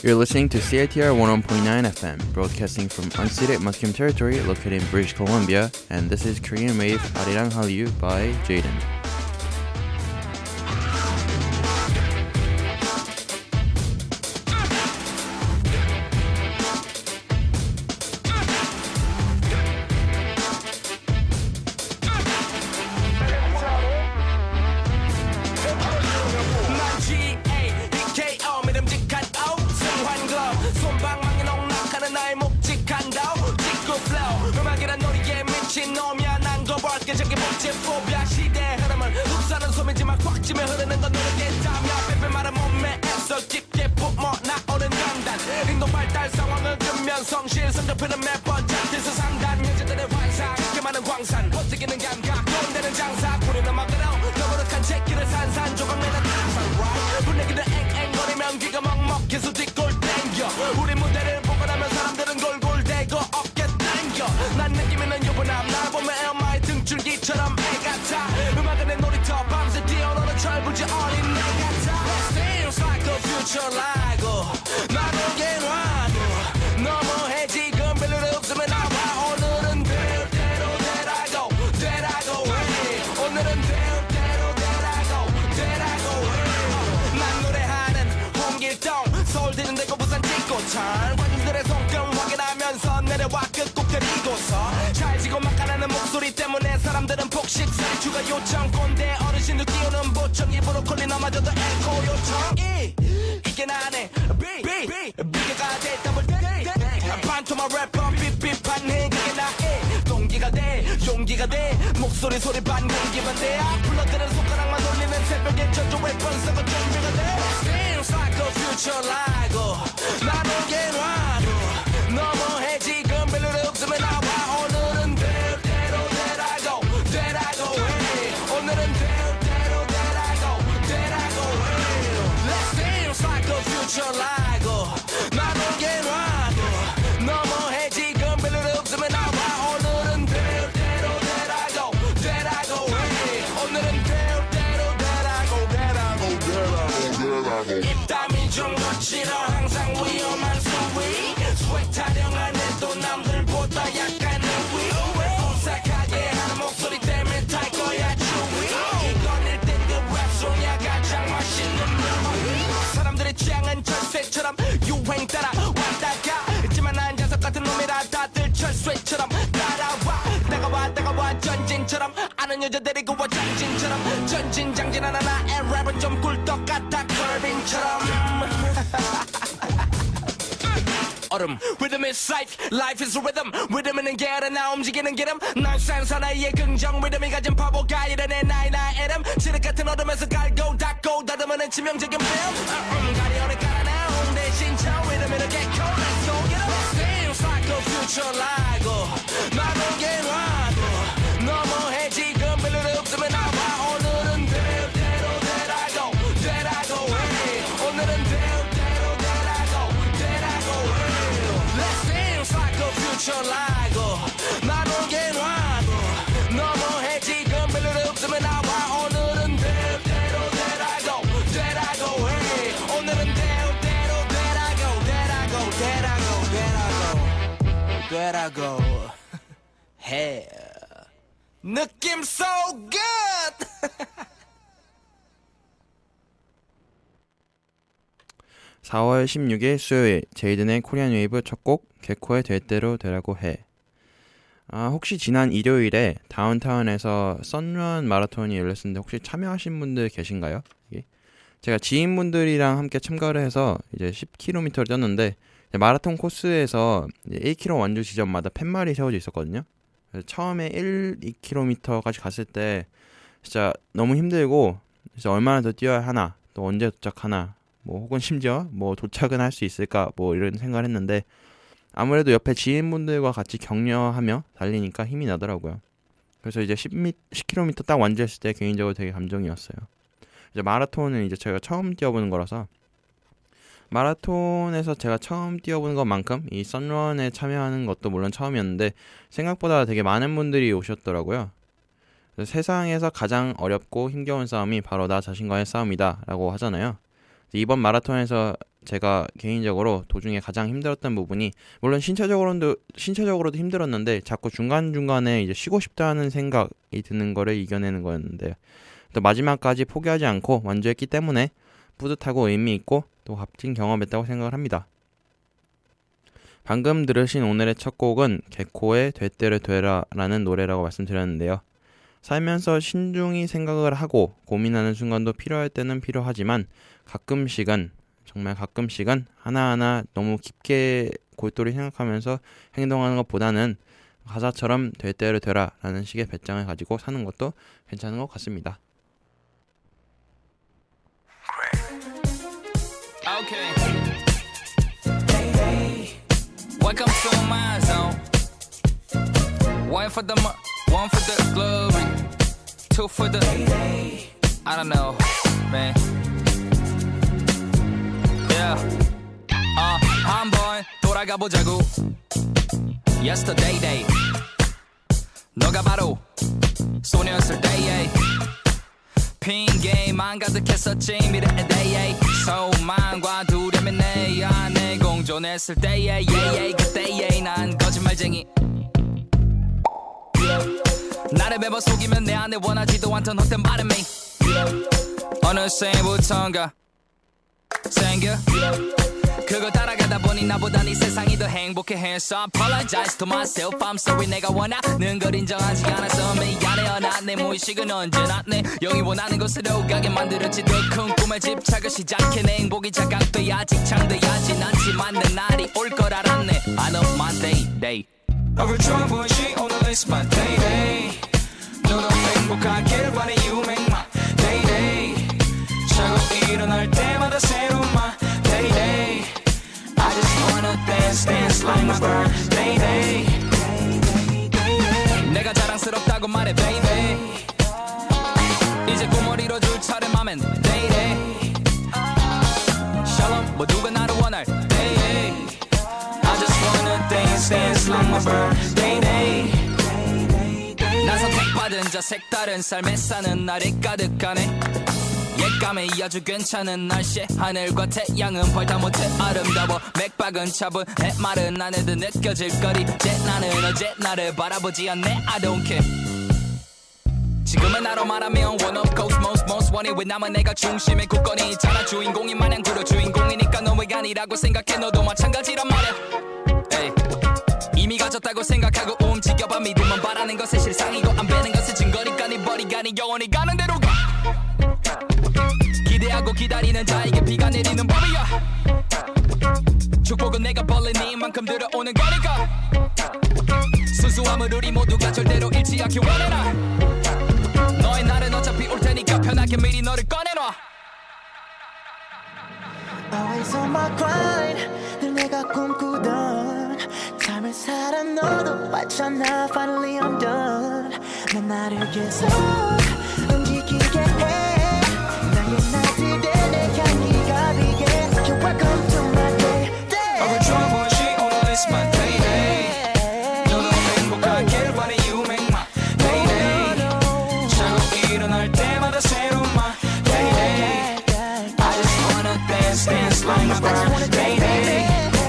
You're listening to CITR 101.9 FM, broadcasting from unceded Musqueam territory located in British Columbia, and this is Korean Wave Arirang Hallyu by Jaden. 성실 성적표는 몇번 잡혀서 상단 현재들의 환상 그 많은 광산 버티기는 감각 돈되는 장사 부리는 막으로 너버릇한 새끼를 산산 조각 내는 타산 right 분위기는 앵앵거리면 귀가 먹먹해서 뒷골 땡겨 우리 무대를 보고 나면 사람들은 골골대고 어깨 땡겨 난 느낌에는 유부남 날 보면 LMI 등줄기처럼 애 같아 음악은 내 놀이터 밤새 뛰어노는 철부지 어린 애 같아 Seems like a future like 나누게 놔도 너무해 지금 별로 없으면 나와 오늘은 될 대로 되라고 해 오늘은 될 대로 되라고 해 난 노래하는 홍길동 서울 뛰는 데고 부산 찍고 잘 관중들의 손금 확인하면서 내려와 끝꼭 그리고서 잘 지고 막 가라는 목소리 때문에 사람들은 폭식살이 추가 요청 꼰대 어르신들 끼우는 보청 일부러 콜리너마저도 앵콜 요청 이게 나네 비계가 돼 더블 반토막 래퍼 삐삐판해 그게 나의 동기가 돼 용기가 돼 목소리 소리 반 공기만 돼 불러드는 손가락만 돌리는 새벽에 전조의 번쩍은 준비가 돼 Seems like a future like 나누게 놔도 너무해 지금 별로 없으면 나와 오늘은 될 대로 되라고 해 오늘은 될 대로 되라고 해 Seems like a future like 나누게 놔도 너무해 지금 별로 없으면 나와 오늘은 될 대로 되라고 해 오늘은 될 대로 되라고 입담이 좀 거칠어 항상 위험한 수위 스웩 타령한 애도 남들보다 약간 우위 오싹하게 하는 목소리 때문에 탈 거야 주위 이건 일단 그 랩송이야 가장 맛있는 물 사람들의 취향은 철새처럼 유행 따라 왔다가 있지만 난 자석 같은 놈이라 다들 철새처럼 따라와 다가와 전진처럼 아는 여자 데리고 와 장진처럼 전진장진하나 나의 랩은 좀 꿀떡 같아 커빙처럼 얼음 Rhythm is life, life is rhythm Rhythm은 게으른 나 움직이는 기름 난 산사나이의 긍정 Rhythm이 가진 바보가 이러네 나의 이름 칠흑 같은 얼음에서 갈고 닦고 다듬어낸 치명적인 film 가리오를 깔아내온 대신 저 Rhythm을 get cold Let's go get up Seems like a future like 나누게 놔도 너무해 지금 별로 없으면 나와 오늘은 될 대로 되라고 해 오늘은 될 대로 되라고 해 Seems like a future like 나누게 놔도 너무해 지금 별로 없으면 나와 오늘은 될 대로 되라고 해 오늘은 될 대로 되라고 해 느낌 so good 4월 16일 수요일 제이든의 코리안 웨이브 첫 곡 개코의 될 대로 되라고 해. 혹시 지난 일요일에 다운타운에서 썬런 마라톤이 열렸었는데 혹시 참여하신 분들 계신가요? 제가 지인분들이랑 함께 참가를 해서 이제 10km를 뛰었는데 마라톤 코스에서 1km 완주 지점마다 팻말이 세워져 있었거든요. 그래서 처음에 2km까지 갔을 때 진짜 너무 힘들고 진짜 얼마나 더 뛰어야 하나 또 언제 도착하나 뭐 혹은 심지어 뭐 도착은 할 수 있을까 뭐 이런 생각을 했는데 아무래도 옆에 지인분들과 같이 격려하며 달리니까 힘이 나더라고요. 그래서 이제 10km 딱 완주했을 때 개인적으로 되게 감동이었어요. 이제 마라톤은 이제 제가 처음 뛰어보는 거라서 마라톤에서 제가 처음 뛰어보는 것만큼 이 썬런에 참여하는 것도 물론 처음이었는데 생각보다 되게 많은 분들이 오셨더라고요. 세상에서 가장 어렵고 힘겨운 싸움이 바로 나 자신과의 싸움이다 라고 하잖아요. 이번 마라톤에서 제가 개인적으로 도중에 가장 힘들었던 부분이 물론 신체적으로도 힘들었는데 자꾸 중간중간에 이제 쉬고 싶다는 생각이 드는 거를 이겨내는 거였는데 또 마지막까지 포기하지 않고 완주했기 때문에 뿌듯하고 의미 있고 또 값진 경험했다고 생각을 합니다. 방금 들으신 오늘의 첫 곡은 개코의 되대로 되라라는 노래라고 말씀드렸는데요. 살면서 신중히 생각을 하고 고민하는 순간도 필요할 때는 필요하지만 가끔씩은 정말 가끔씩은 하나하나 너무 깊게 골똘히 생각하면서 행동하는 것보다는 가사처럼 될 대로 되라라는 식의 배짱을 가지고 사는 것도 괜찮은 것 같습니다. Okay. Welcome to my zone. One for the glory, two for the I don't know, man. Yeah. 한번 돌아가 보자고. Yesterday day. 너가 바로 소녀였을 때에 핑계만 가득했었지 미래의 대에 소망과 두려움이 내 안에 공존했을 때에 그때에 난 거짓말쟁이 나를 매번 속이면 내 안에 원하지도 않던 헛된 바람이 어느새부턴가 생겨 그걸 따라가다 보니 나보다 네 세상이 더 행복해했어 Apologize to myself I'm sorry 내가 원하는 걸 인정하지 않았어 미안해요 나 내 무의식은 언제나 내 영이 원하는 곳으로 가게 만들었지 더 큰 꿈에 집착을 시작해 내 행복이 자각돼야 직창돼야지 않지만 내 날이 올 걸 알았네 I know my day 어글 좋아 보이지 오늘 is my day 너도 행복하길 바래 you make my day 자고 일어날 때마다 새로운 my day I just wanna dance like my birthday 내가 자랑스럽다고 말해 baby 이제 꿈을 이뤄줄 차례맘엔 day 샬롬 모두가 나를 원할 day I just wanna dance like my birthday 난 선택받은 자 색다른 삶에 사는 날이 가득하네 옛감에 아주 괜찮은 날씨 하늘과 태양은 벌다 못해 아름다워 맥박은 차분 해마른 안에도 느껴질 거리 제 나는 어제 나를 바라보지 않네 I don't care 지금은 나로 말하면 one of course most wanted 왜 나만 내가 중심에 굳건히 있잖아 주인공이 마냥 그려 주인공이니까 너무가 아니라고 생각해 너도 마찬가지란 말이야 에이. 이미 가졌다고 생각하고 움직여봐 믿음은 바라는 것의 실상이고 안 배는 것의 증거니까 네 머리가 네 영혼이 가는 대로 가 기대하고 기다리는 자에게 비가 내리는 법이야 축복은 내가 벌린 이만큼 들어오는 거니까 순수함을 우리 모두가 절대로 잃지 않기 원해라 너의 날은 어차피 올 테니까 편하게 미리 너를 꺼내놔 Always on my grind 늘 내가 꿈꾸던 삶을 살아 너도 봤잖아 Finally I'm done 난 나를 계속 움직이게 해 나들의 내 향기가 비게 You're welcome to my day 어글 좋아 보이지 오늘 is my day 너도 행복하길 바래 you make my day 자고 일어날 때마다 새로운 my day I just wanna dance like my birthday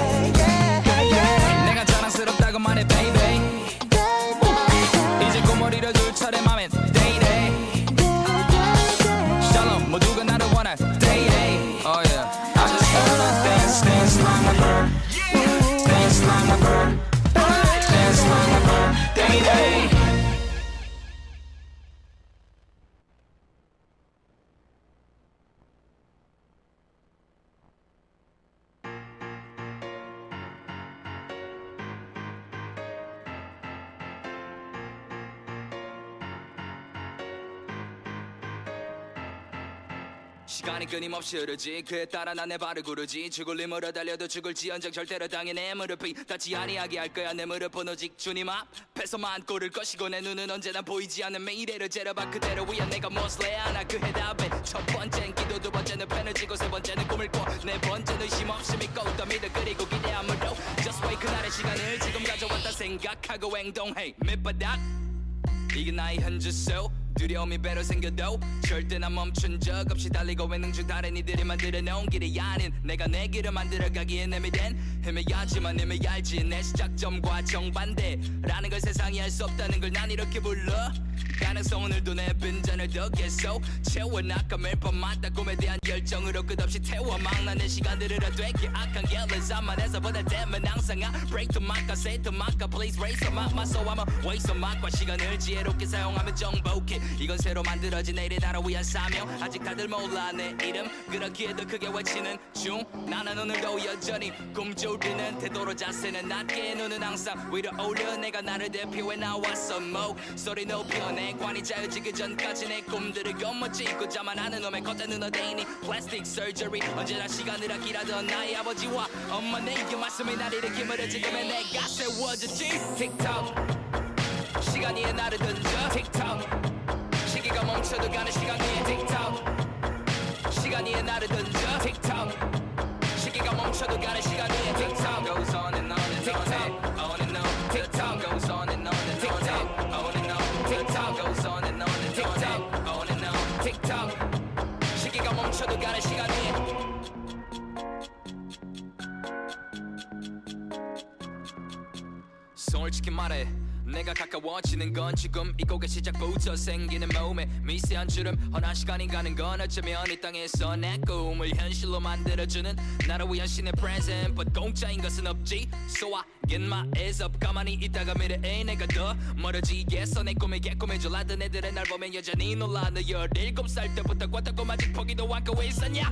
내가 자랑스럽다고 말해 baby 이제 꿈을 이뤄줄 차례 맘엔 day 모두가 나를 원할 day oh yeah I just wanna dance like my bird dance like my bird dance like my bird day 시간이 끊임없이 흐르지 그에 따라 난 내 발을 구르지 죽을 힘으로 달려도 죽을지언정 절대로 당해 내 무릎이 닿지 아니하게 할 거야 내 무릎은 오직 주님 앞에서만 꿇을 것이고 내 눈은 언제나 보이지 않는 미래를 째려봐 그대로 위한 내가 무엇을 하나 그 해답에 첫 번째는 기도 두 번째는 펜을 쥐고 세 번째는 꿈을 꿔네 번째는 의심 없이 믿고 또 믿어 그리고 기대함으로 Just wait 그날의 시간을 지금 가져왔다 생각하고 행동해 밑바닥 이게 나의 현주 속 두려움이 배로 생겨도 절대 난 멈춘 적 없이 달리고 있는 중 다른 이들이 만들어 놓은 길이 아닌 내가 내 길을 만들어가기에 내미된 헤매야지만 헤매야지 내 시작점과 정반대라는 걸 세상이 알 수 없다는 걸 난 이렇게 불러 가능성 오늘도 내 빈잔을 더 계속 채워나가 매일 밤마다 꿈에 대한 열정으로 끝없이 태워 막나는 시간들을 되게 악한 게을리산만해서 보다 되면 항상 I break to my car, say to my car, please raise up my so I'm a waste of my 과 시간을 지혜롭게 사용하면 정복해 이건 새로 만들어진 내일의 나를 위한 사명 아직 다들 몰라 내 이름 그렇기에 더 크게 외치는 중 나는 오늘도 여전히 꿈조리는 태도로 자세는 낮게 눈은 항상 위로 올려 내가 나를 대표해 나왔어 목소리 높여 내 관이 자유지기 전까지 내 꿈들을 겉멋지고자만 하는 놈의 겉에 눈어대이니 플라스틱 서저리 언제나 시간을 아끼라던 나의 아버지와 엄마 내게 말씀이 날 일으킴을 지금의 내가 세워졌지 틱톡 시간이 나를 던져 틱톡 시기가 멈춰도 가는 시간 위에 틱톡 시간이 나를 던져 틱톡 시기가 멈춰도 가는 시간 위에 틱톡 goes on and on and on and on 틱톡 goes on and on and on and on 틱톡 goes on and on and on and on 틱톡 시기가 멈춰도 가는 시간 위에 솔직히 말해 내가 가까워지는 건 지금 이 곡의 시작부터 생기는 몸에 미세한 주름 허나 시간이 가는 건 어쩌면 이 땅에서 내 꿈을 현실로 만들어주는 나를 위한 신의 present but 공짜인 것은 없지 So I get my ass up 가만히 있다가 미래에 내가 더 멀어지겠어 내 꿈을 개꿈해줄 아던 애들은 날 보면 여전히 놀라 너 17살 때부터 꿨다고 아직 포기도 않고 왜 있었냐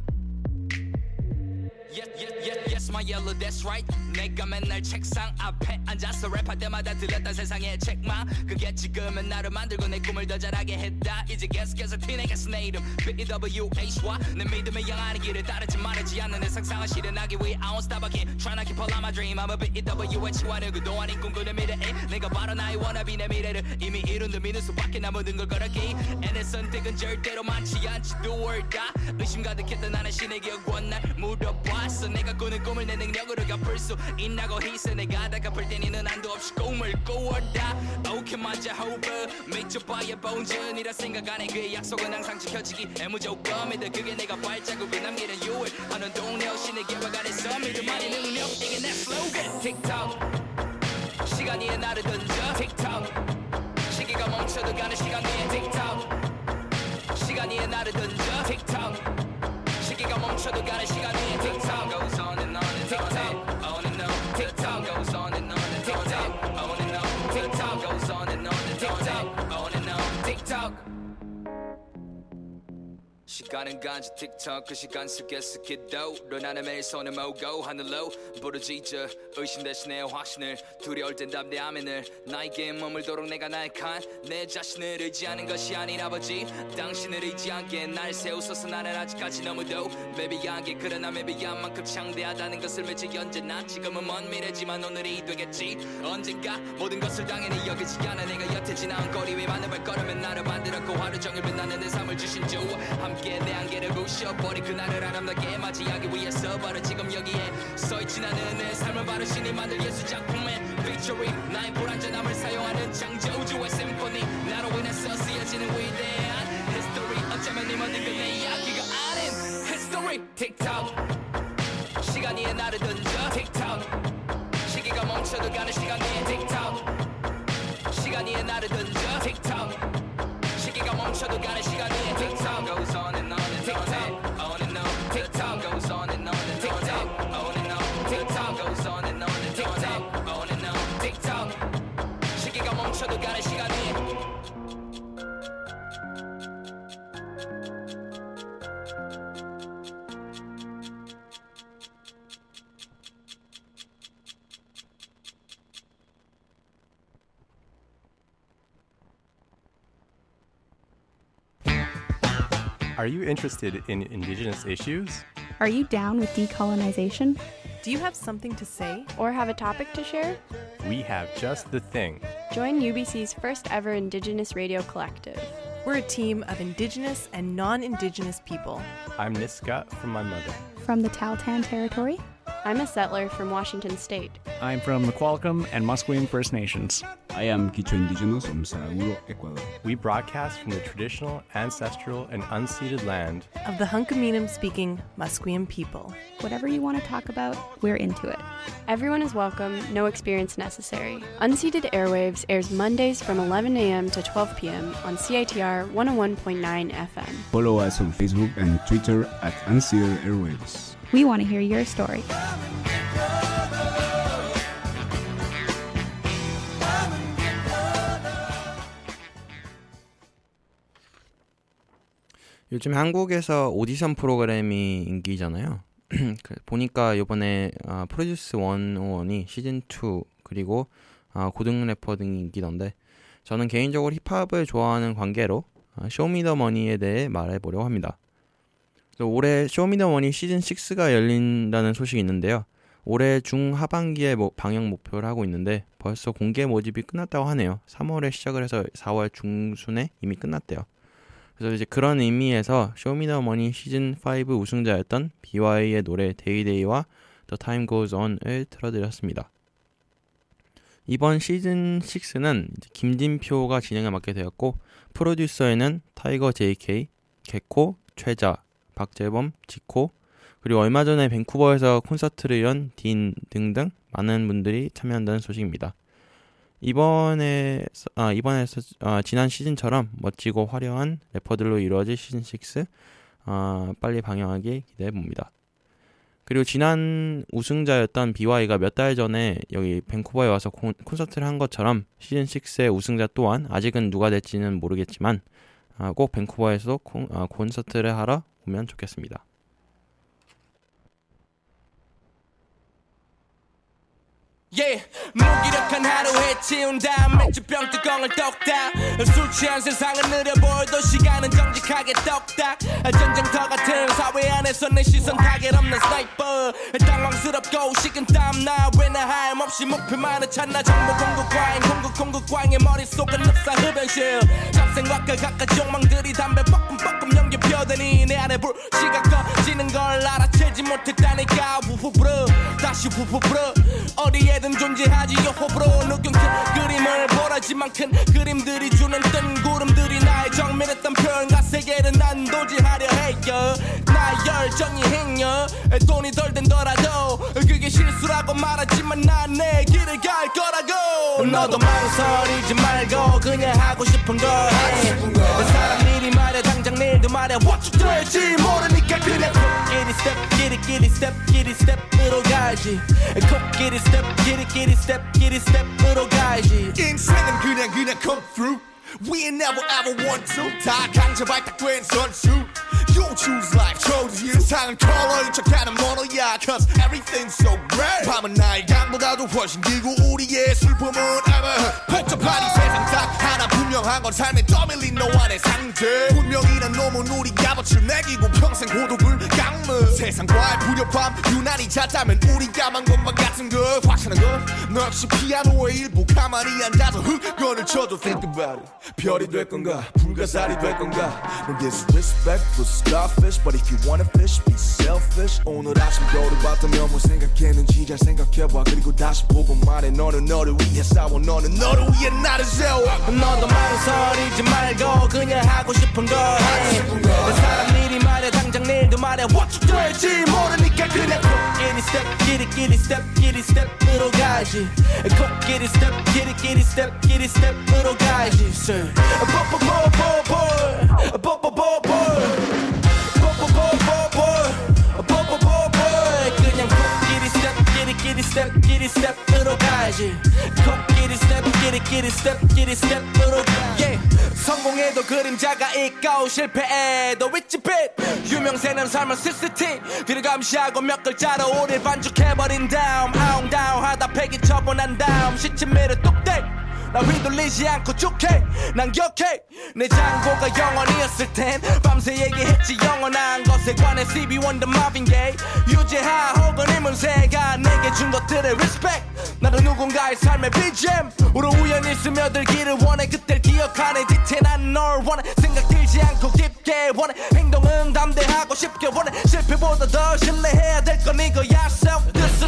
Yes, my yellow, that's right 내가 맨날 책상 앞에 앉아서 랩할 때마다 들렸던 세상의 책망 그게 지금은 나를 만들고 내 꿈을 더 잘하게 했다 이제 계속해서 티내겠어 내 이름 BWH와 내 믿음을 향하는 길을 따르지 말하지 않는 내 상상을 실현하기 위해 I won't stop again Trying to keep all of my dream I'm a BWH와는 그동안 이 꿈꾸는 미래에 내가 바로 나의 wannabe 내 미래를 이미 이룬 듯 수밖에 남은 걸 걸었기 내 선택은 절대로 많지 않지 do or die 의심 가득했던 나는 신에게 원날 물어봤어 내가 꾸는 꿈을 내 능력으로 갚을 수 있나고 희세 내가 다 갚을 테니는 한도 없이 꿈을 꾸었다 오케이 맞아 호흡 미쳐봐야 본전이라 생각 안해 그의 약속은 항상 지켜지기 무조건이다 그게 내가 발자국을 남기는 유일하는 동력 신의 계획 안에서 믿음만의 능력 이게 내 슬로건 틱톡 시간이 나를 던져 틱톡 시기가 멈춰도 가는 시간 위에 틱톡 시간이 나를 던져 틱톡 시기가 멈춰도 가는 시간 위에 TikTok goes on and on and on and on TikTok goes on and on and on and on TikTok goes on and on and on TikTok 시간은 간지 틱톡 그 시간 속에서 기도로 나는 매일 손을 모으고 하늘로 부르짖어 의심 대신에 확신을 두려울 땐 담대함의 늘 나에게 머물도록 내가 나약한 내 자신을 의지하는 것이 아닌 아버지 당신을 의지하기에 날 세우소서 나는 아직까지 너무도 매비하게 그러나 매비한 만큼 창대하다는 것을 맺지 언제나 지금은 먼 미래지만 오늘이 되겠지 언젠가 모든 것을 당연히 여기지 않아 내가 여태 지나온 거리 위 많은 발걸음은 나를 만들었고 하루 종일 빛나는 내 삶을 주신 주 함께 내 한계를 부셔버린 그날을 아름답게 맞이하기 위해서 바로 지금 여기에 서있지 나는 내 삶을 바로 신이 만들 예술 작품에 featuring 나의 불완전함을 사용하는 창조주의 심포니 나로 인해서 쓰여지는 위대한 history 어쩌면 이 모든 게 내 이야기가 아닌 history 틱톡 시간이 나를 던져 틱톡 시기가 멈춰도 가는 시간 위에 틱톡 시간이 나를 던져 틱톡 시기가 멈춰도 가는 시간 위에 TikTok goes on and on and on and on TikTok goes on and on and on and on TikTok goes on and on and on and on TikTok 시기가 멈춰도 가는 시간 위에 Are you interested in Indigenous issues? Are you down with decolonization? Do you have something to say? Or have a topic to share? We have just the thing. Join UBC's first ever Indigenous Radio Collective. We're a team of Indigenous and non-Indigenous people. I'm Niska from my mother. From the Tahltan Territory. I'm a settler from Washington State. I'm from the Qualicum and Musqueam First Nations. I am Quichua Indigenous from Saraguro, Ecuador. We broadcast from the traditional, ancestral, and unceded land Of the Hunkaminam-speaking Musqueam people. Whatever you want to talk about, we're into it. Everyone is welcome, no experience necessary. Unceded Airwaves airs Mondays from 11 a.m. to 12 p.m. on CITR 101.9 FM. Follow us on Facebook and Twitter at Unceded Airwaves. We want to hear your story. 요즘 한국에서 오디션 프로그램이 인기잖아요. 보니까 이번에 프로듀스 101이 시즌2 그리고 고등 래퍼 등이 인기던데 저는 개인적으로 힙합을 좋아하는 관계로 쇼미더머니에 대해 말해보려고 합니다. 올해 쇼미더머니 시즌6가 열린다는 소식이 있는데요. 올해 중하반기에 방영 목표를 하고 있는데 벌써 공개 모집이 끝났다고 하네요. 3월에 시작을 해서 4월 중순에 이미 끝났대요. 그래서 이제 그런 의미에서 쇼미더머니 시즌5 우승자였던 BY의 노래 데이데이와 The Time Goes On을 틀어드렸습니다. 이번 시즌6는 김진표가 진행을 맡게 되었고 프로듀서에는 타이거 JK, 개코, 최자, 박재범, 지코 그리고 얼마 전에 밴쿠버에서 콘서트를 연 딘 등등 많은 분들이 참여한다는 소식입니다. 이번에 지난 시즌처럼 멋지고 화려한 래퍼들로 이루어질 시즌6 빨리 방영하기 기대해봅니다. 그리고 지난 우승자였던 BY가 몇 달 전에 여기 밴쿠버에 와서 콘서트를 한 것처럼 시즌6의 우승자 또한 아직은 누가 될지는 모르겠지만 꼭 밴쿠버에서 콘서트를 하러 오면 좋겠습니다. Yeah, 무기력한 하루에 치운 다음 맥주병 뚜껑을 똑딱 술 취한 세상은 느려 보여도 시간은 정직하게 똑딱 전쟁터 같은 사회 안에서 내 시선 타겟 없는 스나이퍼 당황스럽고 식은 땀나 왜 나 하염없이 목표만을 찾나 정보 공급광의 머릿속은 흡사 흡연실 잡생각과 갖가지 욕망들이 담배 뻐끔뻐끔 연기 펴더니 내 안에 불 시가 꺼지는 걸 알아채지 못했다니까 후후브르 다시 후후브르 어디에 존재하지 호불호 느낀 큰 그림을 보라지만 큰 그림들이 주는 뜬 구름들이 나의 정밀했던 표현과 세계를 난 도지하려 해요 나의 열정이 행여 돈이 덜 된더라도 그게 실수라고 말하지만 난 내 길을 갈 거라고 너도 망설이지 말고 그냥 하고 싶은 거 해 사람 일이 말야 당장 내일도 말야 what you 될지 모르니까 그냥 코끼리 스텝으로 가지 코끼리 스텝으로 가야지 인생은 그냥 come through We ain't never ever want to 다 강제 발탁된 선수 You choose life, chose you 세상은 컬러인 척하는 모노야 Cause everything's so great 밤은 나의 강보다도 훨씬 길고 우리의 슬픔은 ever 복잡한 이 세상 딱 하나 분명한 건 삶에 떠밀린 너와 내 상태 분명이란 놈은 우리 값어치를 매기고 평생 고독을 깎는 세상과의 불협함 유난히 잦다면 우리가 만 것만 같은 걸 확실한 건 너 역시 피아노의 일부 가만히 앉아서 흑건을 쳐도 think about it 별이 될 건가 불가사리 될 건가 No disrespect for starfish But if you wanna fish be selfish 오늘 아침 거울을 봤다면 뭘 생각했는지 잘 생각해봐 그리고 다시 보고 말해 너는 너를 위해 싸워 너는 너를 위해 나를 세워 너도 망설이지 말고 그냥 하고 싶은 거 해 사람 일이 말야 당장 내일도 말야 what you 될지 모르니까 그냥 코끼리 스텝으로 가야지 코끼리 스텝으로 가야지 그냥 코끼리 스텝으로 가야지 코끼리 스텝으로 yeah. 성공해도 그림자가 있고 실패해도 윗집빛 유명세는 삶은 CCT 뒤를 감시하고 몇 글자로 우릴 반죽해버린 다음 아웅다웅 하다 패기 처분한 다음 시치미를 뚝대 나 휘둘리지 않고 쭉해 난 격해 내 장고가 영원이었을 땐 밤새 얘기했지 영원한 것에 관해 CB1 The Marvin Gaye 유재하 혹은 이문세가 내게 준 것들의 respect 나도 누군가의 삶의 BGM 우리 우연히 스며들기를 원해 그때를 기억하네 디테일한 널 원해 생각 들지 않고 깊게 원해 행동은 담대하고 쉽게 원해 실패보다 더 신뢰해야 될 건 이거야 self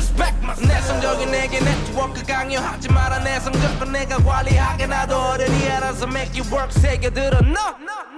doesn't make you work 새겨들어 no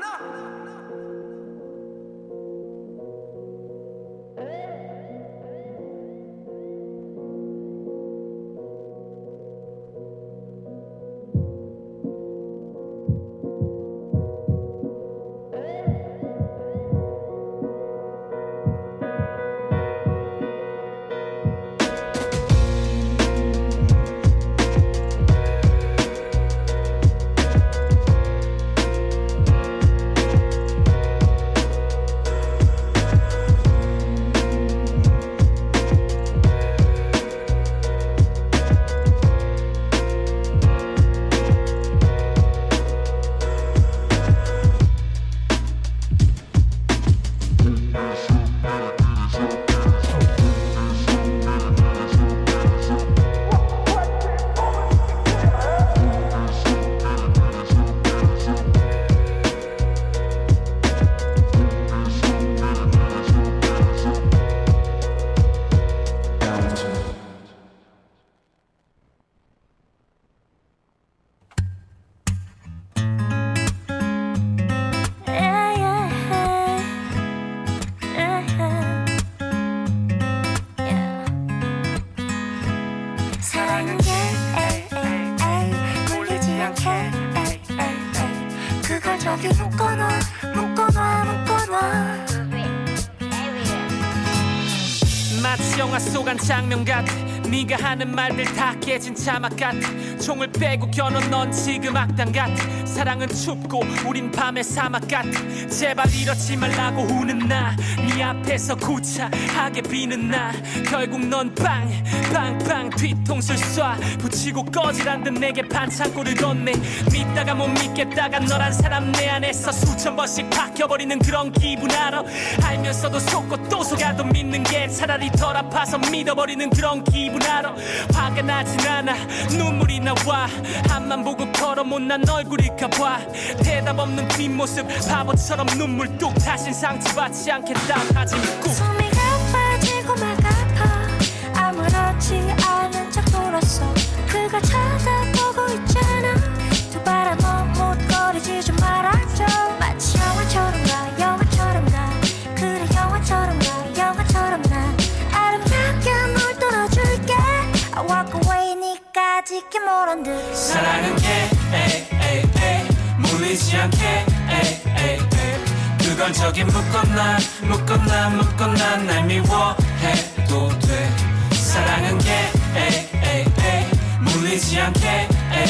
마치 영화 속 한 장면 같아 네가 하는 말들 다 깨진 자막 같아 총을 빼고 겨눈 넌 지금 악당 같아 사랑은 춥고 우린 밤의 사막 같아 제발 이러지 말라고 우는 나 네 앞에서 구차하게 비는 나 결국 넌 빵빵빵 뒤통수를 쏴 붙이고 꺼지란 듯 내게 반창고를 건네 믿다가 못 믿겠다가 너란 사람 내 안에서 수천 번씩 바뀌어버리는 그런 기분 알아 알면서도 속고 또 속아도 믿는 게 차라리 덜 아파서 믿어버리는 그런 기분 알아 화가 나진 않아 눈물이 나와 앞만 보고 걸어 못난 얼굴일까봐 대답 없는 뒷모습 바보처럼 눈물 뚝 다신 상처받지 않겠다 하지 믿고 숨이 가빠지고 막 아파 아무렇지 않은 척 돌았어 그걸 쳐다보고 있잖아 두 바람 못거리지 좀 말아줘 마치 영화처럼 가 영화처럼 가 그래 영화처럼 가 영화처럼 나 아름답게 물 떨어줄게 I walk away 니까 짙게 모른 듯 사랑은 게 물리지 않게 그건 저기 묶었나 날 미워해도 돼 사랑은 게 물리지 않게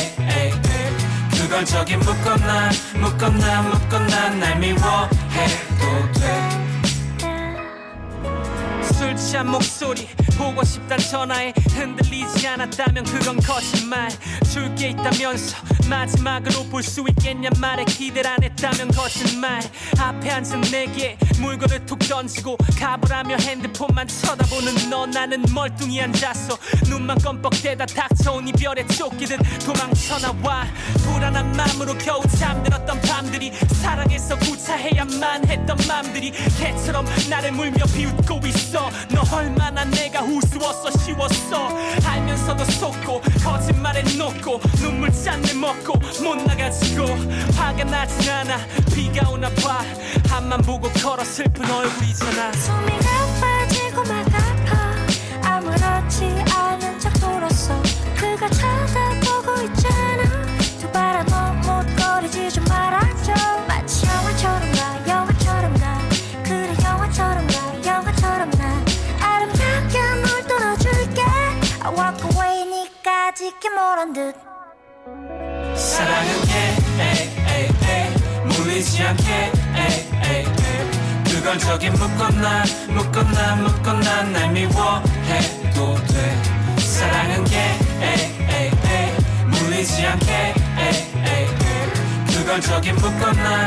그건 저기 묶었나 날 미워해도 돼 술 취한 목소리 보고 싶단 전화에 흔들리지 않았다면 그건 거짓말 줄 게 있다면서 마지막으로 볼 수 있겠냐 말에 기대를 안 했다면 거짓말 앞에 앉은 내게 물건을 툭 던지고 가보라며 핸드폰만 쳐다보는 너 나는 멀뚱히 앉았어 눈만 껌뻑대다 닥쳐온 이별에 쫓기듯 도망쳐나와 불안한 마음으로 겨우 잠들었던 밤들이 사랑해서 구차해야만 했던 맘들이 개처럼 나를 물며 비웃고 있어 너 얼마나 내가 우스웠어 쉬웠어 알면서도 속고 거짓말에 놓고 눈물 짠내 먹고 못 나가지고 화가 나진 않아 비가 오나 봐 앞만 보고 걸어 슬픈 얼굴이잖아 숨이 가빠지고 막 아파 아무렇지 않은 척 돌았어 그걸 쳐다보고 있잖아 두 바람 못거리지 좀 말아줘 마치 영화처럼 가 영화처럼 가 그래 영화처럼 가 영화처럼 나 아름답게 물 떨어줄게 I walk away 니까 짙게 모른 듯 사랑은 게 물리지 않게 그건 저기 묶었나 날 미워해도 돼 사랑은 게 물리지 않게 그건 저기 묶었나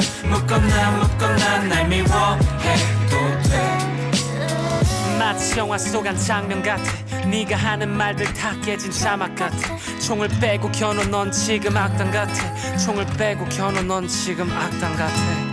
날 미워해도 돼 마치 영화 속 한 장면 같아 네가 하는 말들 다 깨진 자막 같아 총을 빼고 겨눈 넌 지금 악당 같아 총을 빼고 겨눈 넌 지금 악당 같아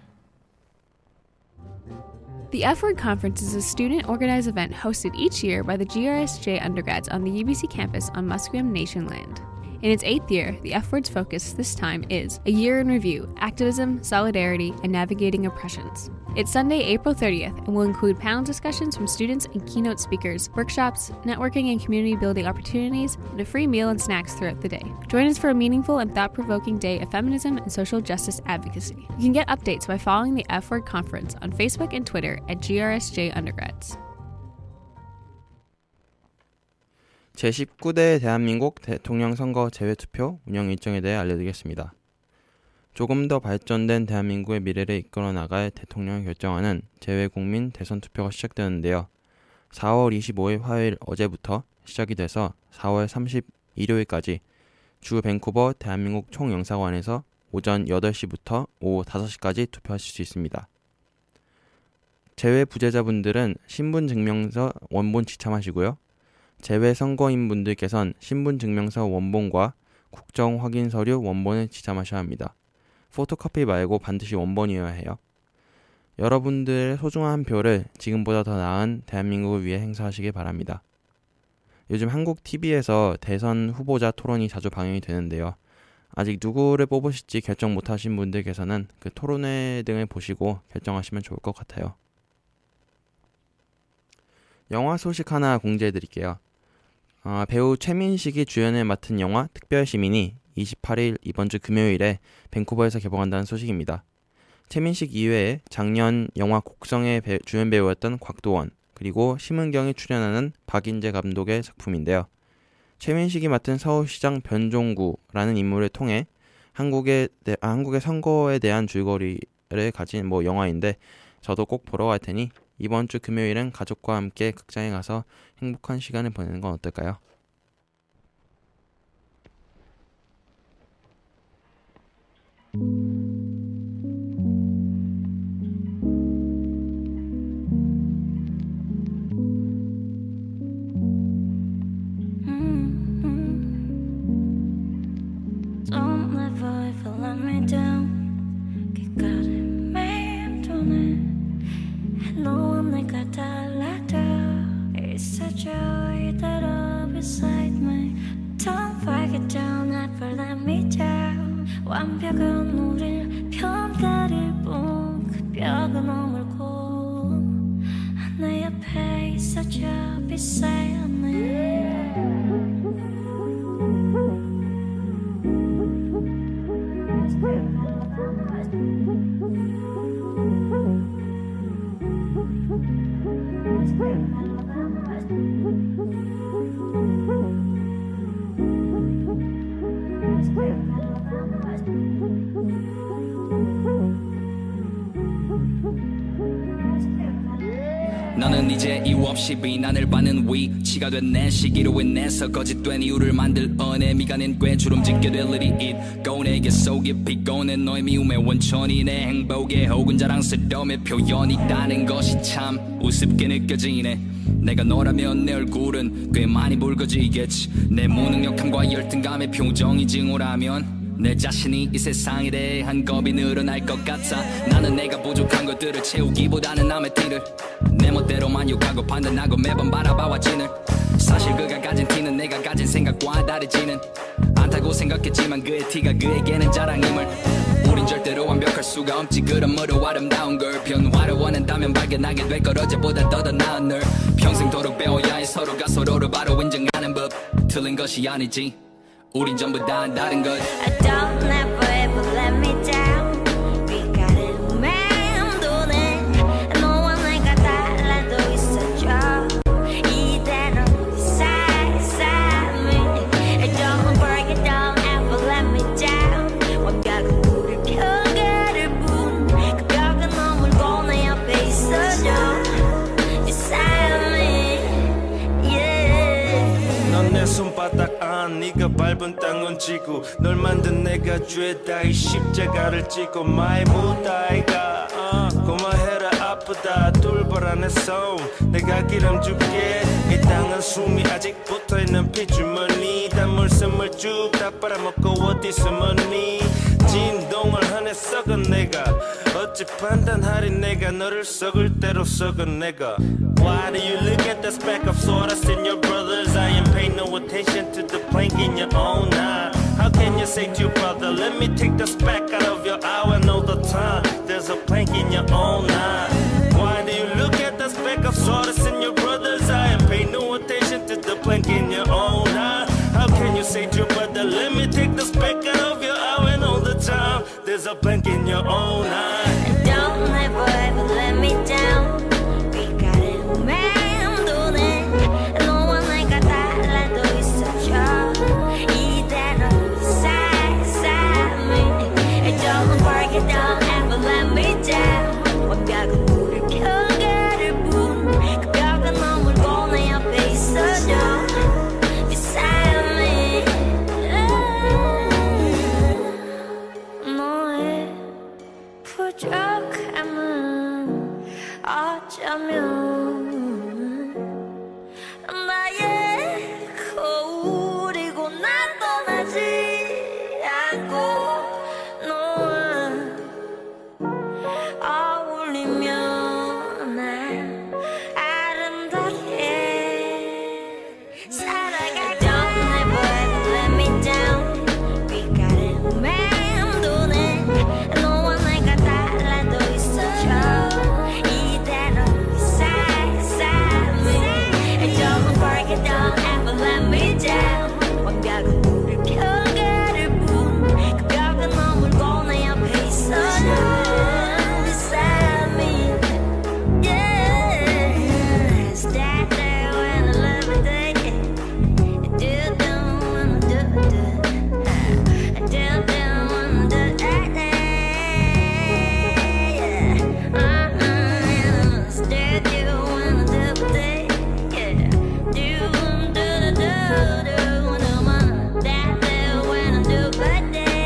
The F-Word Conference is a student-organized event hosted each year by the GRSJ undergrads on the UBC campus on Musqueam Nation land. In its 8th year, the F-Word's focus this time is A Year in Review, Activism, Solidarity, and Navigating Oppressions. It's Sunday, April 30th, and will include panel discussions from students and keynote speakers, workshops, networking and community building opportunities, and a free meal and snacks throughout the day. Join us for a meaningful and thought-provoking day of feminism and social justice advocacy. You can get updates by following the F-Word Conference on Facebook and Twitter at GRSJ Undergrads. 제19대 대한민국 대통령 선거 재외투표 운영 일정에 대해 알려드리겠습니다. 조금 더 발전된 대한민국의 미래를 이끌어 나갈 대통령을 결정하는 재외국민 대선투표가 시작되는데요. 4월 25일 화요일 어제부터 시작이 돼서 4월 30일 일요일까지 주 밴쿠버 대한민국 총영사관에서 오전 8시부터 오후 5시까지 투표하실 수 있습니다. 재외 부재자분들은 신분증명서 원본 지참하시고요. 재외 선거인분들께서는 신분증명서 원본과 국정확인서류 원본을 지참하셔야 합니다. 포토코피 말고 반드시 원본이어야 해요. 여러분들의 소중한 한 표를 지금보다 더 나은 대한민국을 위해 행사하시길 바랍니다. 요즘 한국 TV에서 대선 후보자 토론이 자주 방영이 되는데요. 아직 누구를 뽑으실지 결정 못하신 분들께서는 그 토론회 등을 보시고 결정하시면 좋을 것 같아요. 영화 소식 하나 공지해드릴게요. 배우 최민식이 주연을 맡은 영화 특별시민이 28일 이번 주 금요일에 밴쿠버에서 개봉한다는 소식입니다. 최민식 이외에 작년 영화 곡성의 주연 배우였던 곽도원 그리고 심은경이 출연하는 박인재 감독의 작품인데요. 최민식이 맡은 서울시장 변종구라는 인물을 통해 한국의 선거에 대한 줄거리를 가진 영화인데 저도 꼭 보러 갈 테니 이번 주 금요일은 가족과 함께 극장에 가서 행복한 시간을 보내는 건 어떨까요? Don't never ever let me down. 길가를 매일 도네. 너와 내가 달라도 It's a joy that all beside me. Don't forget, don't ever let me down. 완벽한 우릴 평가를 본 그 벽은 허물고 내 옆에 있어줘 beside me. 너는 이제 이유 없이 비난을 받는 위치가 된 내 시기로 인해서 거짓된 이유를 만들어내 미간엔 꽤 주름짓게 될 일이 있고 내게 속이 비고 내 너의 미움의 원천이 내 행복의 혹은 자랑스러움의 표현이 있다는 것이 참 우습게 느껴지네. 내가 너라면 내 얼굴은 꽤 많이 붉어지겠지. 내 무능력함과 열등감의 표정이 증오라면 내 자신이 이 세상에 대한 겁이 늘어날 것 같아. 나는 내가 부족한 것들을 채우기보다는 남의 티를 내 멋대로 만족하고 판단하고 매번 바라봐왔지는 사실 그가 가진 티는 내가 가진 생각과 다르지는 않다고 생각했지만 그의 티가 그에게는 자랑임을. 우린 절대로 완벽할 수가 없지. 그러므로 아름다운 걸 변화를 원한다면 발견하게 될 걸 어제보다 더 나은 널 평생도록 배워야 해. 서로가 서로를 바로 인정하는 법. 틀린 것이 아니지. 우린 전부 다 다른 것. Don't never ever let me down. 빛깔은 맴도네. 너와 내가 달라도 있어줘. 이대로 beside me. Don't break it, don't ever let me down. 완벽한 우리 평가를 본 그 벽은 허물고 내 옆에 있어줘. Beside me, yeah. 넌 내 손바닥 안 네가 밟은 땅은 지고 널 만든 내가 죄다 이 십자가를 지고 마이 무다이가 고마해라 아프다 돌발 안에 손 내가 기름 줄게. 이 땅은 숨이 아직 붙어있는 피주머니 단물섬을 쭉 다 빨아먹고 어디서 뭐니. 진동을 하네 썩은 내가 어찌 판단하리 내가 너를 썩을 대로 썩은 내가 Why do you look at the speck of sawdust in your brother's eye and pay no attention to the plank in your own eye? How can you say to your brother, let me take the speck out of your eye when all the time there's a plank in your own eye? Why do you look at the speck of sawdust in your brother's eye and pay no attention to the plank in your own eye? How can you say to your brother, let me take the speck out of your eye when all the time there's a plank in your own eye? Don't ever ever let me down. 빛깔을 맴도는 너와 내가 달라도 있어줘. 이대로 삶이 Don't forget, don't ever let me down. 완벽한 불을 켜가를 뿐 그 벽은 너물고 내 옆에 있어줘. 이 삶이 너의 부족함은 어쩌면 나의 거울이고 난 떠나지 않고 너와 어울리면 난 아름답게 살아갈 거야. Don't ever ever let me down. 빛깔을 맴도는 너와 내가 달라도 있어줘. 이대로 삶이 Don't forget, don't ever let me down. 완벽한 불을 켜가를 뿐 그 벽은 머물고 내 옆에 있어줘. 이 삶이 Yeah, stand there when I love it again. Do when I do when I do Stand you when I do it. Yeah, do when I'm that when I do it.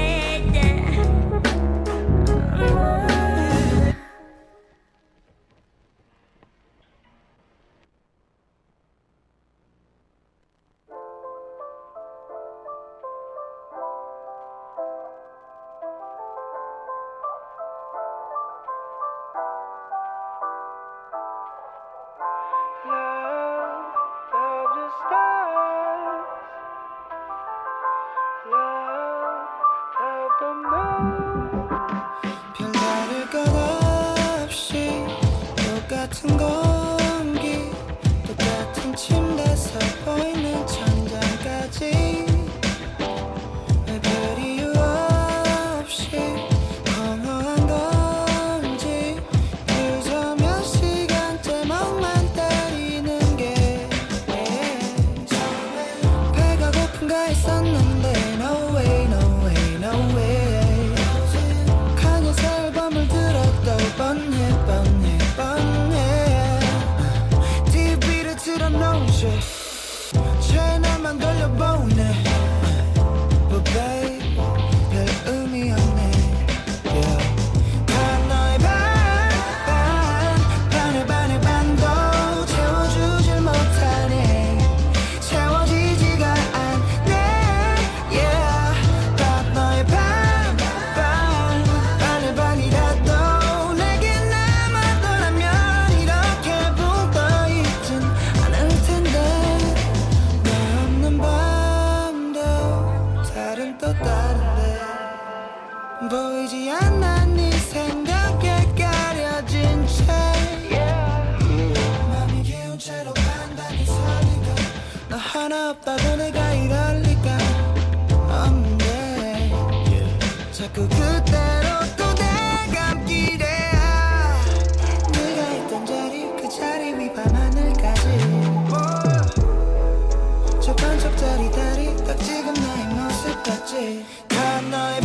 별다를 것 없이 똑같은 공기 똑같은 침대에서 보이는 천장까지 왜 별 이유 없이 공허한 건지 그저 몇 시간째 멍만 때리는 게 배가 고픈가 했었는데 No way, no way, no way 칸에서 앨범을 들어도 뻔해 TV를 틀어놓으셔 채널만 돌려보네 But babe 별 의미 없네 Yeah. 다 너의 반에 반도 채워주질 못하네 채워지지가 않네 Yeah. 다 너의 반이라도 내게 남았더라면 이렇게 붕떠있진 않을 텐데 너 없는 밤도 다른 또 다른데 보이지 않아 네 생각에 가려진 채 맘이 기운 채로 판단이 서니까 너 하나 없다고 내가 이럴 리가 없는데 자꾸 그대로 또 내감기래 네가 있던 자리 그 자리 위 밤하늘까지 저 반쪽짜리 다리 딱 지금 나의 모습 같지 다 너의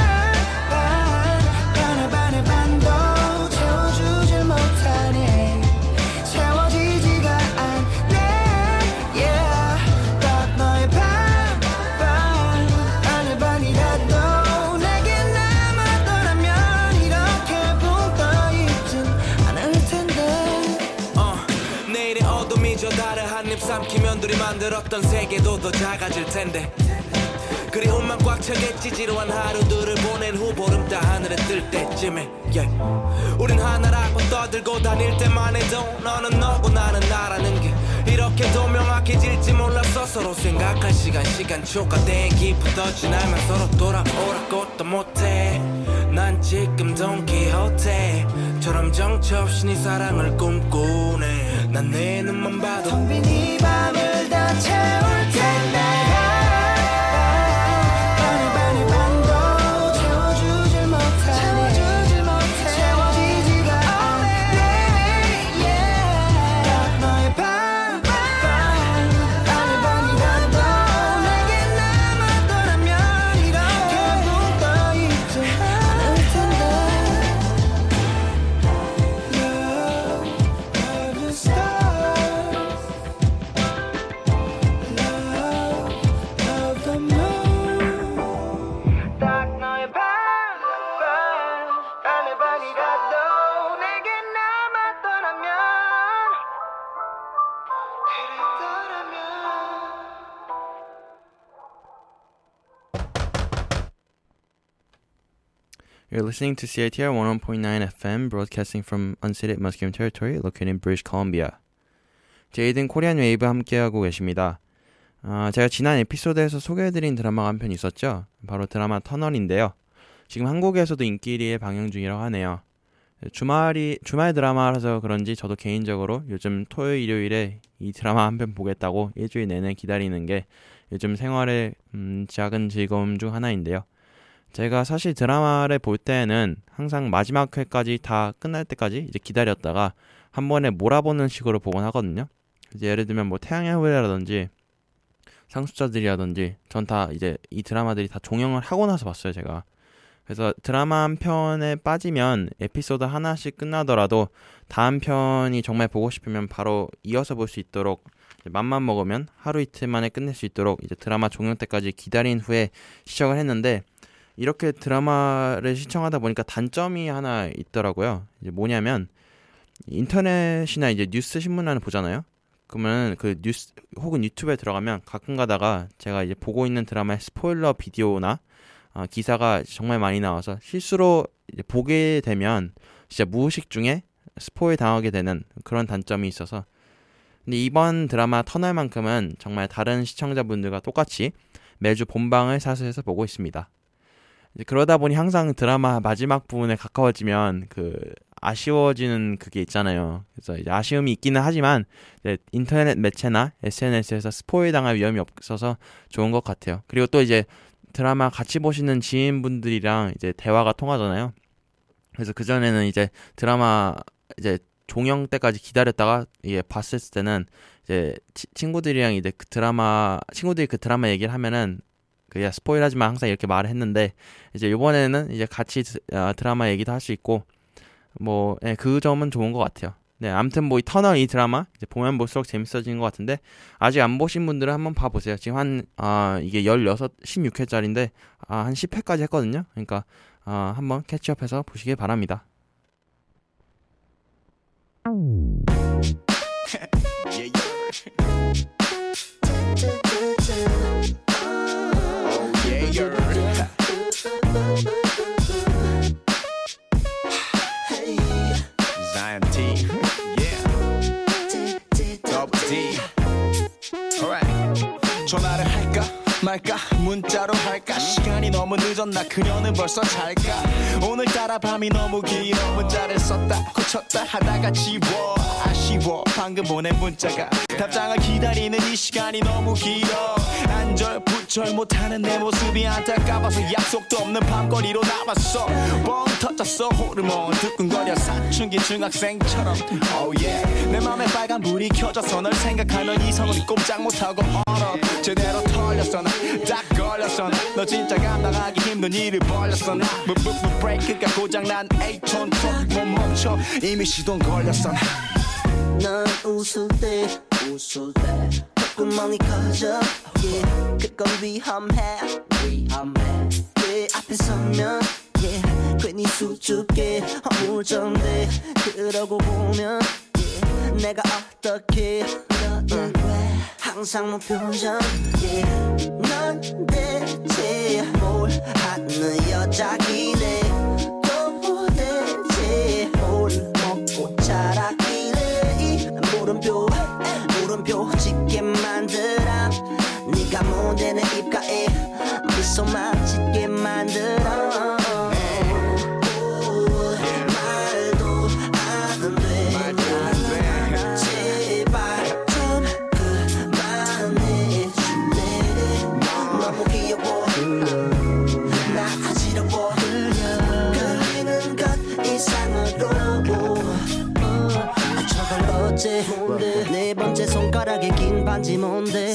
반에 반도 채워주질 못하네 채워지지가 않네 Yeah. 딱 너의 반이라도 내게 남았더라면 이렇게 붕떠있진 않을 텐데 내일의 어둠이 저 달을 한입 삼키면 둘이 만들었던 세계도 더 작아질 텐데 그리움만 꽉 차겠지 지루한 하루들을 보낸 후 보름 따 하늘에 뜰 때쯤에 우린 하나라고 떠들고 다닐 때만 해도 너는 너고 나는 나라는 게 이렇게도 명확해질지 몰랐어. 서로 생각할 시간 초과된 기부터 지나면 서로 돌아오라고 또 못해. 난 지금 돈키호테처럼 정처 없이 네 사랑을 꿈꾸네. 난 내 눈만 봐도 텅 빈 이 밤을 다 채울 텐데 You're listening to CITR 101.9 FM, broadcasting from unceded Musqueam territory located in British Columbia. 제이든 코리안 웨이브 함께하고 계십니다. 제가 지난 에피소드에서 소개해드린 드라마가 한 편 있었죠. 바로 드라마 터널인데요. 지금 한국에서도 인기리에 방영 중이라고 하네요. 주말 드라마라서 그런지 저도 개인적으로 요즘 토요일, 일요일에 이 드라마 한 편 보겠다고 일주일 내내 기다리는 게 요즘 생활의 작은 즐거움 중 하나인데요. 제가 사실 드라마를 볼 때는 항상 마지막 회까지 다 끝날 때까지 이제 기다렸다가 한 번에 몰아보는 식으로 보곤 하거든요. 이제 예를 들면 뭐 태양의 후예라든지 상수자들이라든지 전 다 이제 이 드라마들이 다 종영을 하고 나서 봤어요, 제가. 그래서 드라마 한 편에 빠지면 에피소드 하나씩 끝나더라도 다음 편이 정말 보고 싶으면 바로 이어서 볼 수 있도록 맘만 먹으면 하루 이틀 만에 끝낼 수 있도록 이제 드라마 종영 때까지 기다린 후에 시청을 했는데 이렇게 드라마를 시청하다 보니까 단점이 하나 있더라고요. 이제 뭐냐면 인터넷이나 이제 뉴스 신문란을 보잖아요. 그러면 그 뉴스 혹은 유튜브에 들어가면 가끔 가다가 제가 이제 보고 있는 드라마의 스포일러 비디오나 기사가 정말 많이 나와서 실수로 이제 보게 되면 진짜 무의식 중에 스포일 당하게 되는 그런 단점이 있어서 근데 이번 드라마 터널만큼은 정말 다른 시청자분들과 똑같이 매주 본방을 사수해서 보고 있습니다. 이제 그러다 보니 항상 드라마 마지막 부분에 가까워지면 그 아쉬워지는 그게 있잖아요. 그래서 이제 아쉬움이 있기는 하지만 이제 인터넷 매체나 SNS에서 스포일 당할 위험이 없어서 좋은 것 같아요. 그리고 또 이제 드라마 같이 보시는 지인분들이랑 이제 대화가 통하잖아요. 그래서 그 전에는 이제 드라마 이제 종영 때까지 기다렸다가 이게 봤을 때는 이제 친구들이랑 이제 친구들이 그 드라마 얘기를 하면은 그야 스포일하지만 항상 이렇게 말을 했는데 이제 이번에는 이제 같이 드라마 얘기도 할 수 있고 뭐 그 점은 좋은 것 같아요. 네, 아무튼 뭐 이 터널 이 드라마 이제 보면 볼수록 재밌어지는 것 같은데 아직 안 보신 분들은 한번 봐보세요. 지금 이게 16회짜리인데 한 10회까지 했거든요. 그러니까 한번 캐치업해서 보시길 바랍니다. Zion T, yeah, Double D. Alright. 전화를 할까 말까 문자로 할까 시간이 너무 늦었나 그녀는 벌써 잘까 오늘따라 밤이 너무 길어 문자를 썼다 고쳤다 하다가 지워 아쉬워 방금 보낸 문자가 답장을 기다리는 이 시간이 너무 길어 안절부절 못하는 내 모습이 안타까워서 약속도 없는 밤거리로 나왔어 뻥 터졌어 호르몬 두근거려 사춘기 중학생처럼 oh yeah 내 맘에 빨간불이 켜져서 널 생각하는 이성은 꼼짝 못하고 얼어 제대로 털렸어 나 딱 걸렸어 나 너 진짜 감당하기 힘든 일을 벌렸어 나 브레이크가 고장난 A촌 못 멈춰 이미 시동 걸렸어 나 넌 웃을 때 콧구멍이 커져 yeah. 그건 위험해 내 앞에 서면 yeah. 괜히 수줍게 허물정데 그러고 보면 yeah. 내가 어떻게 너는 왜 항상 무표정 yeah. 넌 대체 하는 여자기래 도대체 뭘 먹고 자랐기래 이 물음표 짓게 만들어 네가 못내는 입가에 미소만 짓게 만들어 말도 안 돼 제발 좀 그만해 줄래 너무 귀여워 나 어지러워 끌리는 것 이상으로 저걸 어째 네 번째 손가락에 긴 반지 뭔데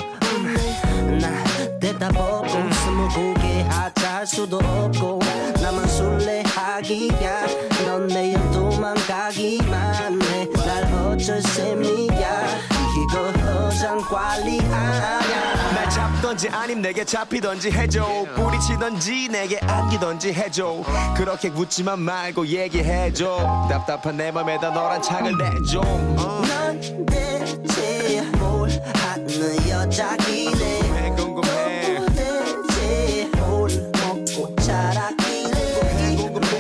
나 대답 없고 스무고개 하자 할 수도 없고 나만 술래하기야 넌 내일 도망가기만 해 날 어쩔 셈이야 이거 어장 관리 아냐 날 잡던지 아님 내게 잡히던지 해줘 뿌리치던지 내게 안기던지 해줘 그렇게 묻지만 말고 얘기해줘 답답한 내 맘에다 너란 창을 내줘 넌 대체 뭘 하는 여자기래 궁금해 도대체 뭘 먹고 자랐기래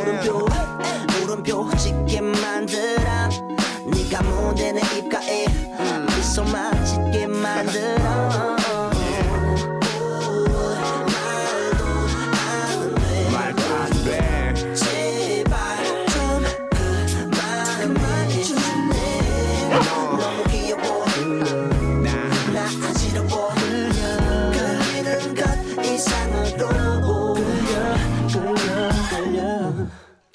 물음표 짓게 만들어 네가 못내는 입가에 미소만 짓게 만들어 말도 안 돼 제발 좀 그만해 줄래 너무 귀여워 나 어지러워 끌리는 것 이상으로 끌려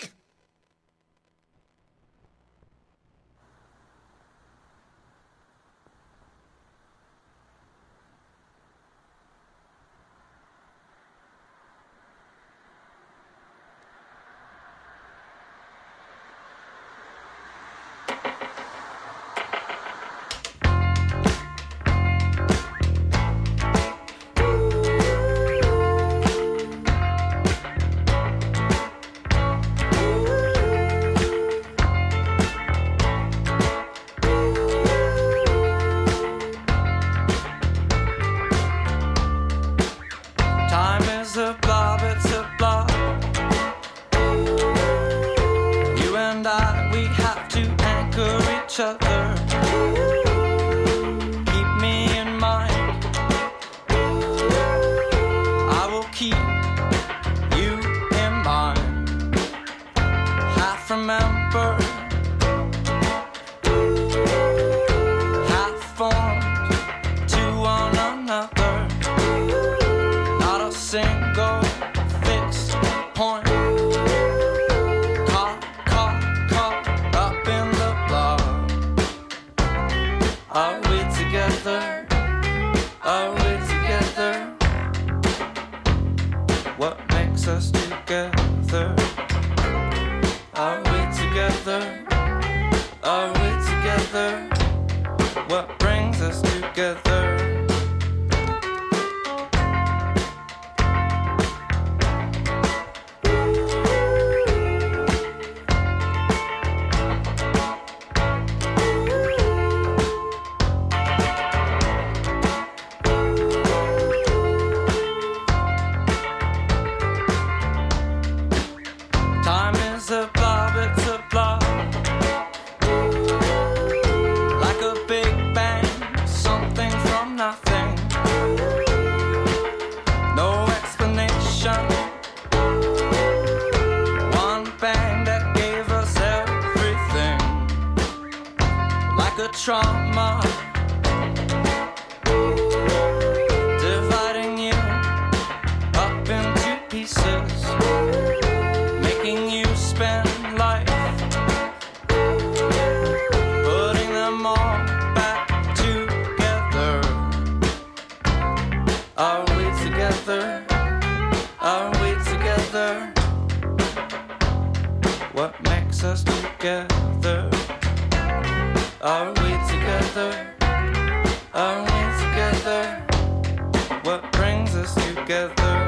trauma dividing you up into pieces, making you spend life putting them all back together. Are we together? Are we together? What makes us together? Are we together? Are we together? What brings us together?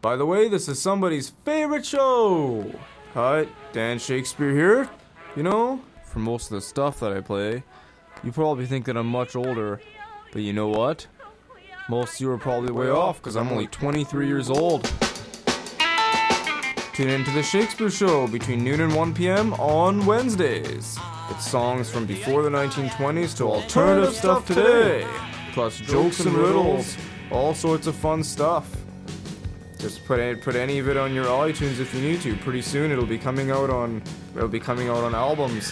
By the way, this is somebody's favorite show. Hi, Dan Shakespeare here. You know, for most of the stuff that I play, you probably think that I'm much older. But you know what? Most of you are probably way off because I'm only 23 years old. Tune in to The Shakespeare Show between noon and 1 p.m. on Wednesdays. It's songs from before the 1920s to alternative stuff today. Plus jokes and riddles. All sorts of fun stuff. Just put any of it on your iTunes if you need to. Pretty soon it'll be coming out on albums.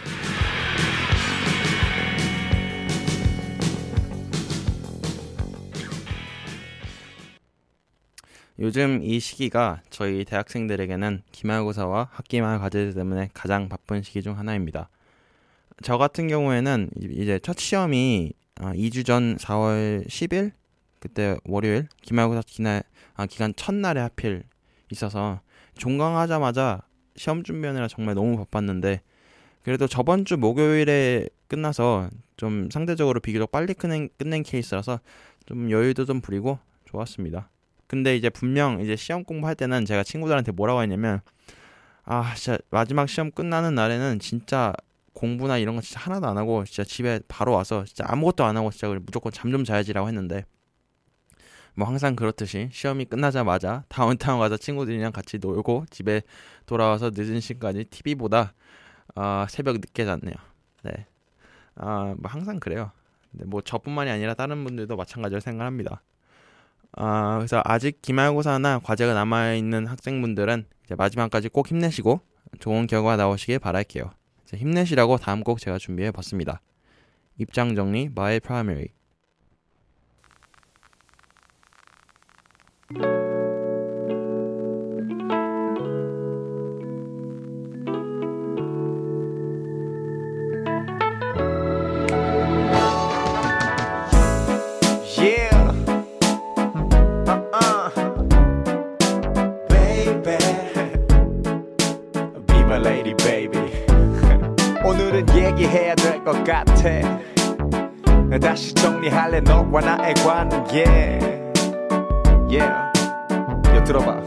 요즘 이 시기가 저희 대학생들에게는 기말고사와 학기말 과제 때문에 가장 바쁜 시기 중 하나입니다. 저 같은 경우에는 이제 첫 시험이 2주 전 4월 10일 그때 월요일 기말고사 기간 첫날에 하필 있어서 종강하자마자 시험 준비하느라 정말 너무 바빴는데 그래도 저번 주 목요일에 끝나서 좀 상대적으로 비교적 빨리 끝낸 케이스라서 좀 여유도 좀 부리고 좋았습니다. 근데 이제 분명 이제 시험 공부할 때는 제가 친구들한테 뭐라고 했냐면 진짜 마지막 시험 끝나는 날에는 진짜 공부나 이런 거 진짜 하나도 안 하고 진짜 집에 바로 와서 진짜 아무것도 안 하고 진짜 무조건 잠 좀 자야지라고 했는데 뭐 항상 그렇듯이 시험이 끝나자마자 다운타운 가서 친구들이랑 같이 놀고 집에 돌아와서 늦은 시간까지 TV보다 새벽 늦게 잤네요. 네, 뭐 항상 그래요. 근데 뭐 저뿐만이 아니라 다른 분들도 마찬가지로 생각합니다. 그래서 아직 기말고사나 과제가 남아있는 학생분들은 이제 마지막까지 꼭 힘내시고 좋은 결과 나오시길 바랄게요. 힘내시라고 다음 곡 제가 준비해봤습니다. 입장정리 My Primary. 오늘은 얘기해야 될 것 같아. 다시 정리할래 너와 나의 관계. 야, 들어봐.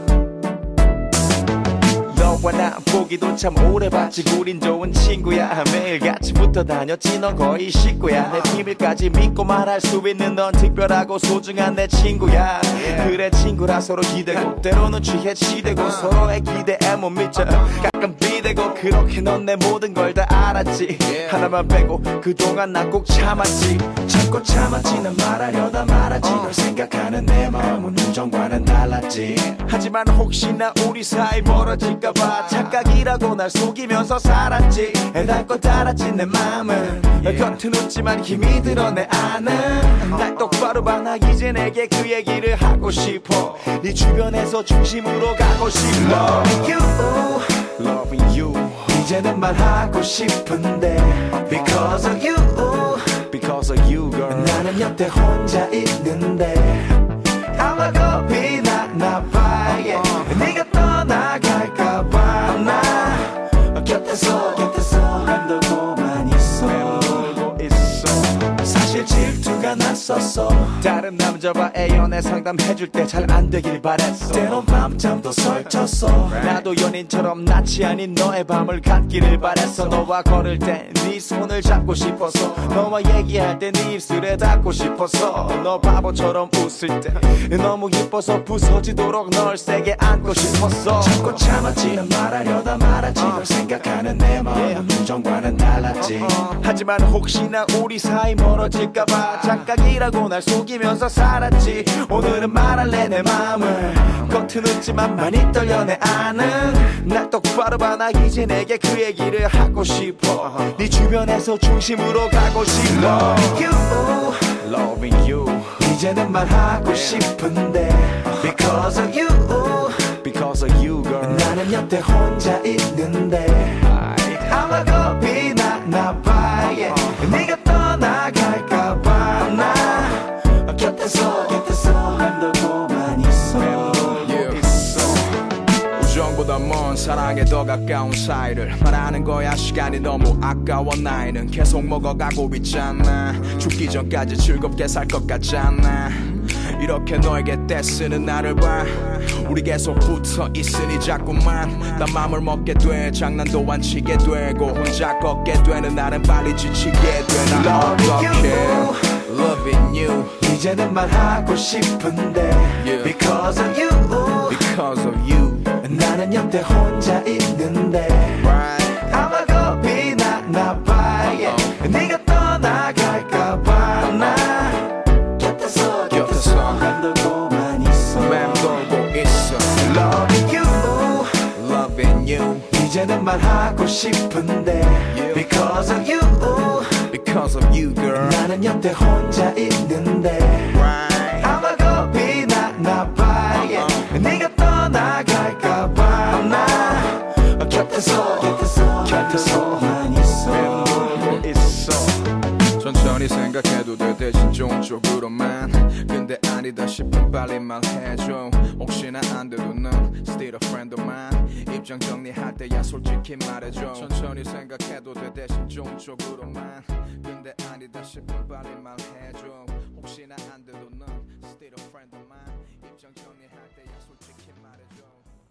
너와 나 보기도 참 오래 봤지. 우린 좋은 친구야. 매일 같이 붙어 다녔지. 넌 거의 식구야. 내 비밀까지 믿고 말할 수 있는 넌 특별하고 소중한 내 친구야. 그래 친구라 서로 기대고 때로는 취해 치대고 서로의 기대에 못 미쳐 가끔 비대고 그렇게 넌 내 모든 걸 다 알았지. 하나만 빼고 그동안 나 꼭 참았지. 참고 참았지. 난 말하려다 말았지. 널 생각하는 내 마음은 우정과는 달랐지. 하지만 혹시나 우리 사이 멀어질까봐 착각이라고 날 속이면서 살았지. 애달고 달았지 내 마음은. 겉은 웃지만 힘이 들어 내 안은. 날 똑바로 봐. 나 이제 내게 그 얘기를 하고 싶어. 네 주변에서 중심으로 가고 싶어. Loving you 이제는 말하고 싶은데 Because of you Because of you girl 나는 옆에 혼자 있는데 아마 겁이 나봐 yeah. 네가 떠나갈까봐 나 곁에서 맴돌고만 있어. 사실 질투가 났었어. 다른 남자와의 연애 상담해줄 때 잘 안되길 바랬어. 때론 밤잠도 설쳤어. 나도 연인처럼 낯이 아닌 너의 밤을 갖기를 바랬어. 너와 걸을 때 네 손을 잡고 싶어서 너와 얘기할 때 네 입술에 닿고 싶어서 너 바보처럼 웃을 때 너무 예뻐서 부서지도록 널 세게 안고 싶었어. 참고 참았지. 난 말하려다 말았지. 널 생각하는 내 마음은 우정과는 달랐지. 하지만 혹시나 우리 사이 멀어질까봐 착각이라고 날 속이면서 살았지. 오늘은 말할래 내 마음을. 겉은 웃지만 많이 떨려 내 안은. 날 똑바로 봐. 나 이제 내게 그 얘기를 하고 싶어. 네 주변에서 중심으로 가고 싶어. Loving you 이제는 말하고 싶은데 Because of you Because of you girl 나는 옆에 혼자 있는데 아마 겁이 나봐 yeah. 네가 떠나갈까봐 나 곁에서 맴돌고만 있어. 우정보다 먼 사랑에 더 가까운 사이를 말하는 거야. 시간이 너무 아까워. 나이는 계속 먹어가고 있잖아. 죽기 전까지 즐겁게 살 것 같잖아. 이렇게 너에게 떼쓰는 나를 봐 우리 계속 붙어 있으니 자꾸만 난 맘을 먹게 돼 장난도 안 치게 되고 혼자 걷게 되는 나는 빨리 지치게 돼 나 어떡해 Loving you 이제는 말하고 싶은데 yeah. Because of you Because of you 나는 옆에 혼자 있는데 right. 아마 겁이 나봐 yeah. 네가 떠나갈까봐 나 곁에서 맴돌고만 있어 Loving you Loving you 이제는 말하고 싶은데 yeah. Because of you Because of you girl 나는 옆에 혼자 있는데 right. 아마 겁이 나봐 yeah. 네가 떠나갈까봐 나 곁에서만 있어 맴돌고 있어 천천히 생각해도 돼 대신 좋은 쪽으로만 근데 아니다 싶으면 빨리 말해줘 혹시나 안 돼도 넌 still a friend of mine 입장 정리할 때야 솔직히 말해줘 천천히 생각해도 돼 대신 좋은 쪽으로만 근데 아니다 싶으면 빨리 말해줘 혹시나 안 돼도 넌 still a friend of mine 입장 정리할 때야 솔직히 말해줘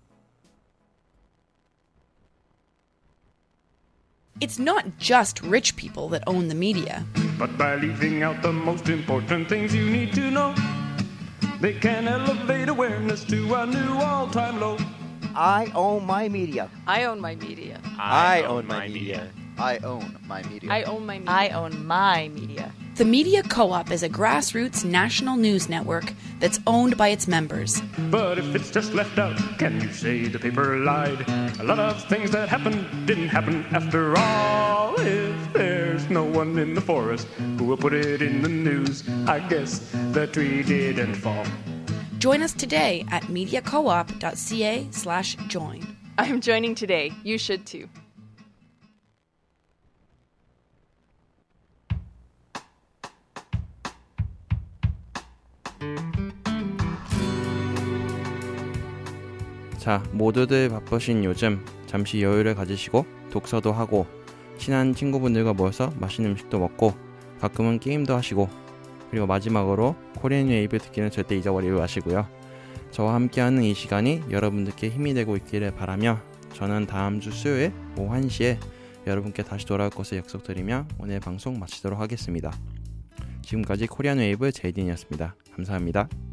It's not just rich people that own the media. But by leaving out the most important things you need to know, they can elevate awareness to a new all-time low. I own my media. I own my media. I own my media. I own my media. I own my media. I own my media. The Media Co-op is a grassroots national news network that's owned by its members. But if it's just left out, can you say the paper lied? A lot of things that happened didn't happen after all. If there's no one in the forest who will put it in the news, I guess the tree didn't fall. Join us today at mediacoop.ca/join. I'm joining today. You should too. 자, 모두들 바쁘신 요즘 잠시 여유를 가지시고 독서도 하고 친한 친구분들과 모여서 맛있는 음식도 먹고 가끔은 게임도 하시고 그리고 마지막으로 코리안 웨이브 듣기는 절대 잊어버리지 마시고요. 저와 함께하는 이 시간이 여러분들께 힘이 되고 있기를 바라며 저는 다음 주 수요일 오후 1시에 여러분께 다시 돌아올 것을 약속드리며 오늘 방송 마치도록 하겠습니다. 지금까지 코리안 웨이브 제이딘이었습니다. 감사합니다.